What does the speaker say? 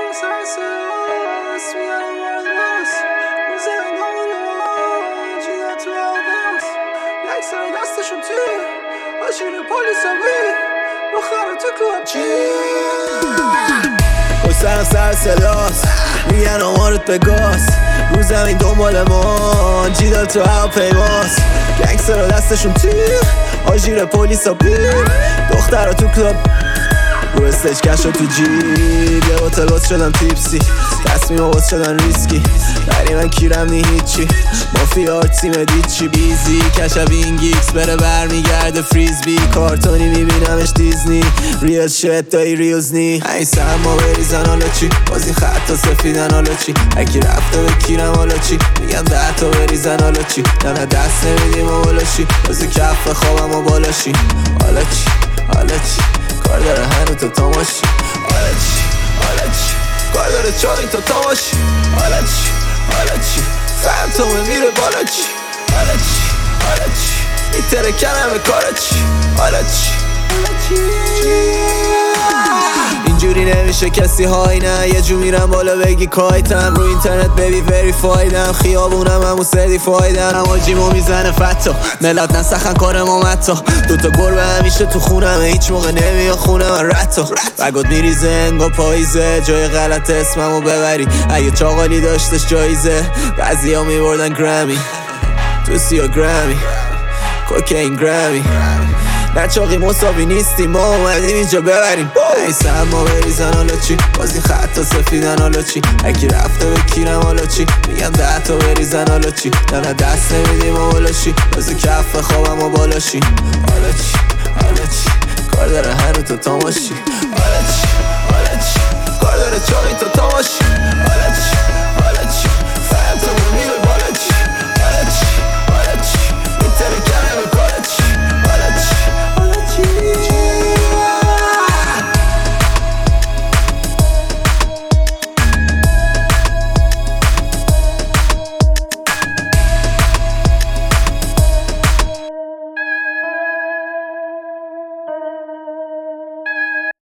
دستشون تیر آشیر پلیساوی بخواه تو کلاب سرم سر صداست میگن آمارت به گاز رو زمین دنبال ما جیدال تو هواپیماست گنگسترها دستشون تیر آژیر پلیسا بیر دخترها تو کلاب رو استیج کش تو جیب یه بوتل وز شدم تیپسی تصمیم وز شدن ریسکی ولی من کیرم نی هیچی مافیا تیم دیچی بیزی کشبین گیکس بره برمیگرده فریزبی کارتونی میبینمش دیزنی ریل شت دایی ریوز نی این سرما بریزن حالا چی باز این خطا سفیدن حالا چی اکی رفته به کیرم حالا چی میگم 10 تا بریزن حالا چی نه دست نمیدیم و بالا شی بازی کف خوابم و بالا شی حالا چی حالا چی کار داره هنو تو تماشی حالا چی حالا چی کار داره چاری تو تماشی حالا چی حالا چی فهمتومه میره بالا چی حالا چی حالا چی میتره کنمه کارا چی حالا چی اینجوری نمیشه کسی های نه یه جو میرم بالا بگی کایتم رو اینترنت ببی وریفایدم خیابونم همون سردیفایدم هماجیمو میزنه فتا ملت نسخن کار ما متا دوتا گربه همیشه تو خونمه هیچ موقع نمیاد خونه من رتا بگود میریزه انگا پاییزه جای غلط اسممو ببری اگه چاقالی داشتش جایزه بعضی ها میبردن گرمی تو سیا گرمی کوکین گرمی نچاقی مساوی نیستیم ما اومدیم اینجا ببریم این سرما بریزن حالا چی باز این خطا سفیدن حالا چی اکی رفته به کیرم حالا چی میگم 10 تا بریزن حالا چی نه دست نمیدیم و بالا شی بازی کف خوابم و بالا شی حالا چی حالا چی کار داره هنو تو تماشی حالا چی حالا چی کار داره چاقی تو تماشی